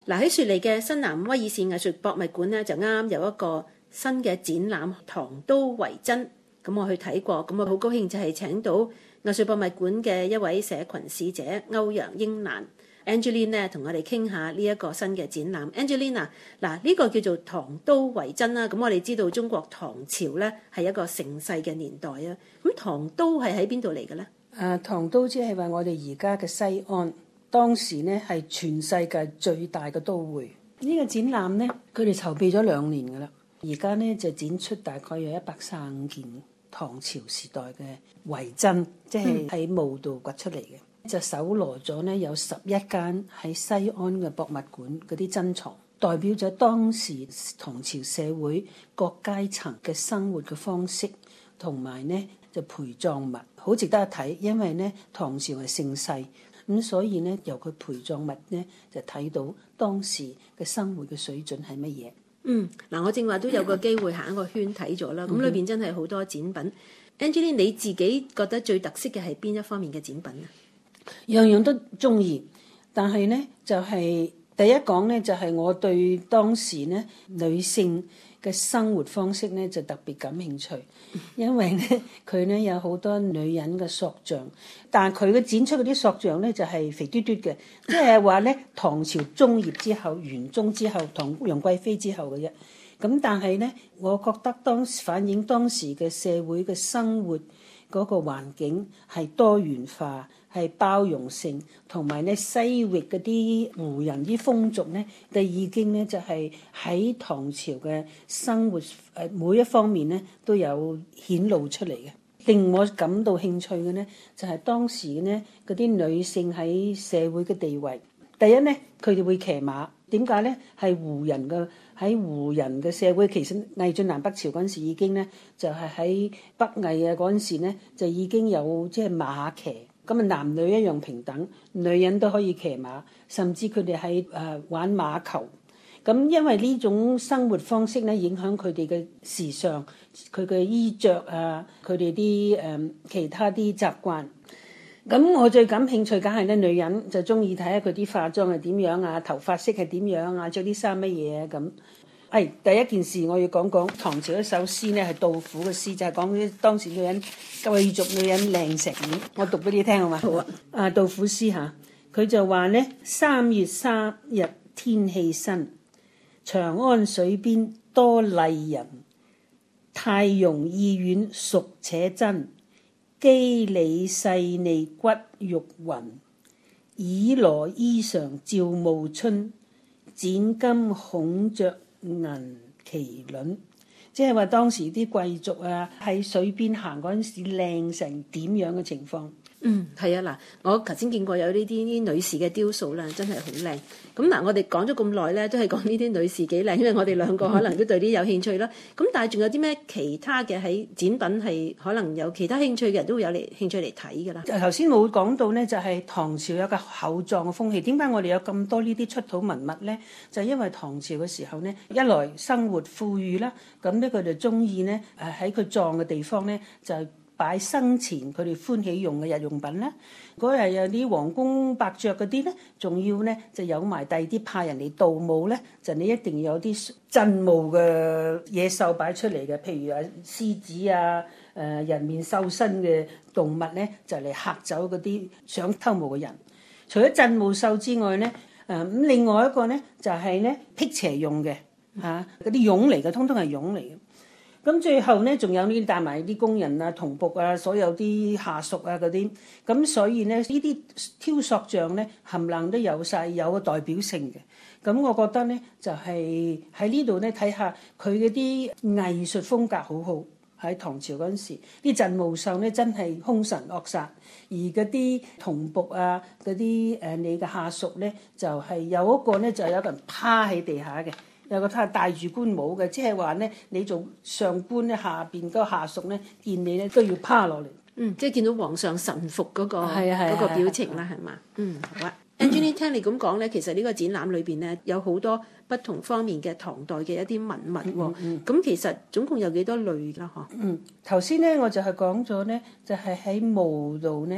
嗱，喺雪梨嘅新南威爾士藝術博物館咧，就啱啱有一個新嘅展覽《唐都為真》，咁我去睇過，咁我好高興就係請到藝術博物館嘅一位社群使者歐陽英蘭 Angeline 咧，同我哋傾下呢一個新嘅展覽。Angeline 啊，嗱，呢個叫做《唐都為真》啦，咁我哋知道中國唐朝咧係一個盛世嘅年代啊，咁唐都係喺邊度嚟嘅咧？ 唐都即係話我哋而家嘅西安。當時呢係全世界最大嘅都會。呢個展覽呢，佢哋籌備咗2年㗎啦。而家呢就展出大概有135件唐朝時代嘅遺珍，即係喺墓度掘出嚟嘅。就搜羅咗呢有11間喺西安嘅博物館嗰啲珍藏，代表咗當時唐朝社會各階層嘅生活嘅方式，同埋呢就陪葬物，好值得一睇。因為呢唐朝係盛世。咁所以咧，由佢陪葬物咧，就睇到當時嘅生活嘅水準係乜嘢。 嗱，我正話都有個機會行一個圈睇咗啦。咁裏邊真係好多展品。Angeline，你自己覺得最特色嘅係邊一方面嘅展品啊？ 樣樣都中意，但係咧就係第一講咧，就係我對當時咧女性嘅生活方式咧就特別感興趣，因為咧佢咧有好多女人嘅塑像，但係佢嘅展出嗰啲塑像咧就係肥嘟嘟嘅，即係話咧唐朝中葉之後、元宗之後、楊貴妃之後嘅啫。咁但係咧，我覺得反映當時嘅社會嘅生活嗰個環境係多元化。係包容性，同埋咧西域嗰啲胡人啲風俗咧，就已經咧就係喺唐朝嘅生活每一方面咧都有顯露出嚟嘅。令我感到興趣嘅咧，就係當時咧嗰啲女性喺社會嘅地位。第一咧，佢哋會騎馬，點解咧？係胡人嘅社會，其實魏晉南北朝嗰陣時已經咧就係喺北魏啊嗰陣時咧就已經有即係馬騎。咁啊，男女一樣平等，女人都可以騎馬，甚至佢哋喺玩馬球。咁因為呢種生活方式咧，影響佢哋嘅時尚、佢嘅衣着啊，佢哋啲其他啲習慣。咁我最感興趣，梗係咧女人就中意睇下佢啲化妝係點樣啊，頭髮色係點樣啊，着啲衫乜嘢啊咁。第一件事我要講講唐朝一首詩咧，係杜甫嘅詩，就係講啲當時女人貴族女人靚成點。我讀俾你聽好嘛？好啊。杜甫詩嚇，佢就話咧：3月3日天氣新，長安水邊多麗人。太容意遠熟且真，肌理細膩骨肉渾。綺羅衣裳照暮春，剪金孔雀銀麒麟。即係話當時啲貴族啊喺水邊行嗰陣時靚成點樣嘅情況。 係啊，嗱，我頭先見過有呢啲女士嘅雕塑啦，真係好靚。咁嗱，我哋講咗咁耐咧，都係講呢啲女士幾靚，因為我哋兩個可能都對呢有興趣啦。咁但係仲有啲咩其他嘅喺展品係可能有其他興趣嘅人都會有興趣嚟睇㗎啦。 頭先我講到咧，就係唐朝有個厚葬嘅風氣。點解我哋有咁多呢啲出土文物咧？就係因為唐朝嘅時候咧，一來生活富裕啦，咁咧佢哋中意咧喺佢葬嘅地方咧就擺生前佢哋歡喜用嘅日用品啦。嗰日有啲黃宮伯爵嗰啲咧，仲要咧就有埋第二啲派人嚟盜墓咧，就你一定要有啲鎮墓嘅野獸擺出嚟嘅，譬如獅子啊、人面獸身嘅動物咧，就嚟嚇走嗰啲想偷墓嘅人。除咗鎮墓獸之外咧，咁另外一個咧就係咧辟邪用嘅嗰啲俑嚟嘅，通通係俑嚟嘅。咁最後咧，仲有呢啲帶埋啲工人啊、童僕啊、所有啲下屬啊嗰啲，咁所以咧呢啲雕塑像咧，冚唪唥都有晒有個代表性嘅。咁我覺得咧，就係喺呢度咧睇下佢嗰啲藝術風格好好。喺唐朝嗰陣時，啲鎮墓獸咧真係兇神惡煞，而嗰啲童僕啊、嗰啲你嘅下屬咧，就係有一個咧就有一個人趴喺地下嘅。有個他戴住官帽嘅，即係話咧，你做上官咧，下邊嗰個下屬咧，見你咧都要趴落嚟。 即係見到皇上臣服嗰個表情啦，係嘛？好啊。Angeline 聽你咁講咧，其實呢個展覽裏邊咧有好多不同方面嘅唐代嘅一啲文物喎。咁其實總共有幾多類啦？嗬。頭先咧我就係講咗咧，就係喺墓度咧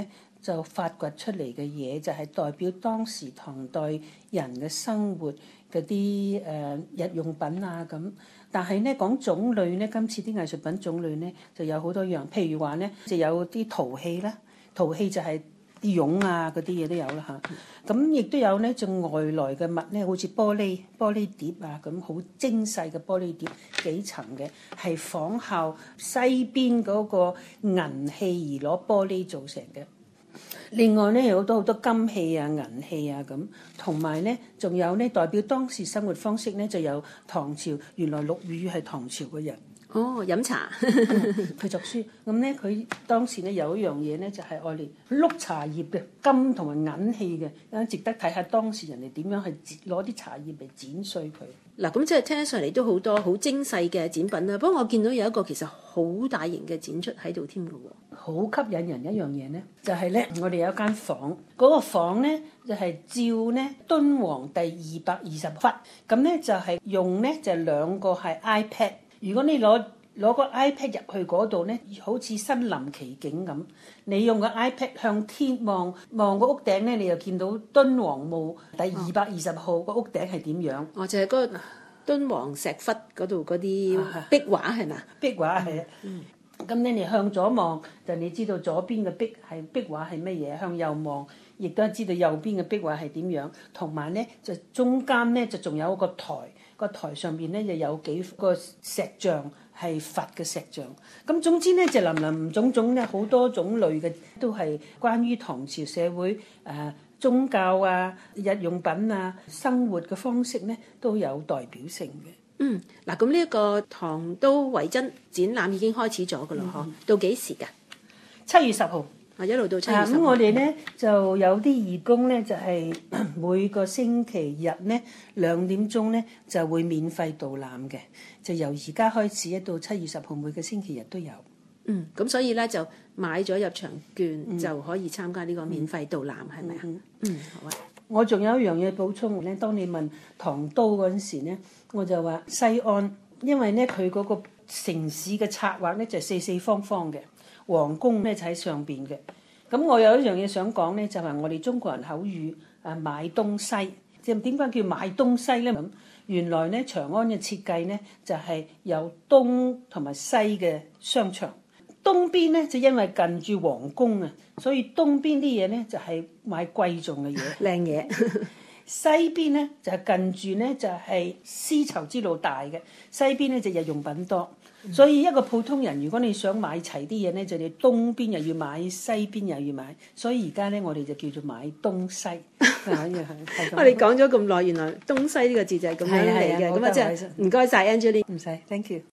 就發掘出嚟嘅嘢，就係代表當時唐代人嘅生活嗰啲日用品啊咁。但係咧講種類咧，今次啲藝術品種類咧就有好多樣，譬如話咧就有啲陶器啦，陶器就係啲絨啊嗰啲嘢都有啦嚇。咁亦都有咧就外來嘅物咧，好似玻璃碟啊咁，好精細嘅玻璃碟，幾層嘅，係仿效西邊嗰個銀器而攞玻璃做成嘅。另外咧有好多金器啊、銀器啊咁，同埋咧仲有咧代表當時生活方式咧，就有唐朝，原來陸羽係唐朝嘅人。 哦，飲茶佢讀書，咁咧佢當時咧有一樣嘢咧就係愛嚟碌茶葉嘅金同埋銀器嘅，值得睇下當時人哋點樣去攞啲茶葉嚟剪碎佢。 嗱，咁即係聽上嚟都好多好精細嘅展品啦。不過我見到有一個其實好大型嘅展出喺度添嘅喎， 好吸引人一樣嘢咧，就係咧我哋有一間房，嗰個房咧就係照咧敦煌第220窟，咁咧就係用咧就兩個係 iPad。如果你攞個 iPad 入去嗰度咧，好似身臨其境咁。你用個 iPad 向天望個屋頂咧，你就見到敦煌墓第220號個屋頂係點樣？ 哦，就係嗰個敦煌石窟嗰度嗰啲壁畫係嘛？ 壁畫係啊。咁咧你向左望就你知道左邊嘅壁畫係乜嘢，向右望亦都知道右邊嘅壁畫係點樣。同埋咧就中間咧就仲有一個台。個台上邊咧就有幾個石像係佛嘅石像，咁總之咧就林林總總咧好多種類嘅，都係關於唐朝社會宗教啊、日用品啊、生活嘅方式咧都有代表性嘅。 嗱，咁呢一個唐都為真展覽已經開始咗噶啦，嗬？到幾時㗎 ？7月10號。 一路到7月10號。 咁我哋咧就有啲義工咧，就係每個星期日咧2點鐘咧就會免費導覽嘅，就由而家開始到7月10號每個星期日都有。 咁所以咧就買咗入場券就可以參加呢個免費導覽，係咪啊？好啊。 我仲有一樣嘢補充咧，當你問唐都嗰陣時咧，我就話西安，因為咧佢嗰個城市嘅策劃咧就係四方方嘅。皇宮咧就喺上邊嘅，咁我有一樣嘢想講咧，就係我哋中國人口語買東西，即係點解叫買東西咧？咁原來咧長安嘅設計咧就係有東同埋西嘅商場，東邊咧就因為近住皇宮啊，所以東邊啲嘢咧就係買貴重嘅嘢， 靚嘢。 西邊咧就係近住咧就係絲綢之路大嘅，西邊咧就日用品多。所以一個普通人，如果你想買齊啲嘢咧，就你東邊又要買，西邊又要買。所以而家咧，我哋就叫做買東西。 我哋講咗咁耐，原來東西呢個字就係咁樣嚟嘅。咁啊，即係唔該晒 Angeline， 唔使 ，thank you。